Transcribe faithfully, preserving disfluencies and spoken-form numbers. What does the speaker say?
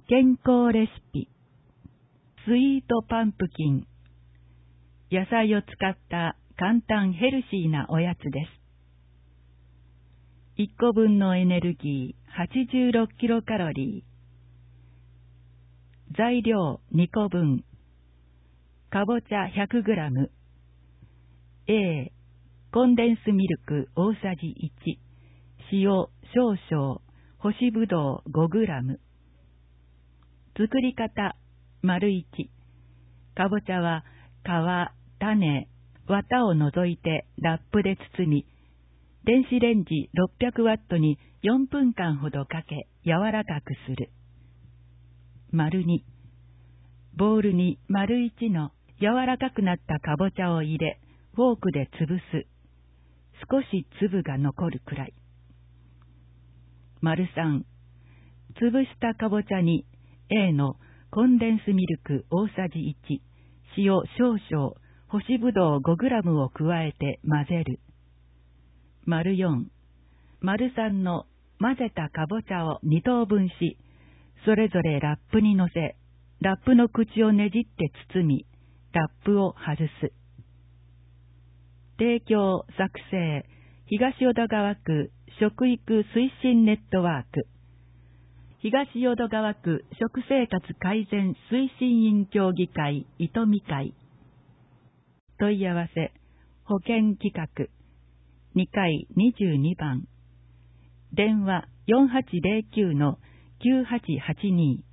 健康レシピ、スイートパンプキン、野菜を使った簡単ヘルシーなおやつです。いっこぶんのエネルギーはちじゅうろくキロカロリー。材料にこぶん。かぼちゃ ひゃくグラム。A、コンデンスミルク大さじいち。塩少々。干しぶどう ごグラム。作り方丸いち。かぼちゃは皮、種、綿を除いてラップで包み、電子レンジろっぴゃくワットによんぷんかんほどかけ柔らかくする。丸に。ボウルに丸いちの柔らかくなったかぼちゃを入れ、フォークで潰す。少し粒が残るくらい。丸さん。潰したかぼちゃに A のコンデンスミルク大さじいち、塩少々、干しぶどう ごグラム を加えて混ぜる。丸よん。丸さんの混ぜたかぼちゃをにとうぶんし、それぞれラップにのせ、ラップの口をねじって包み、ラップを外す。提供作成、東淀川区食育推進ネットワーク。東淀川区食生活改善推進員協議会糸見会。問い合わせ、保険企画、にかいにじゅうにばん。電話 よんはちゼロきゅうのきゅうはちはちに。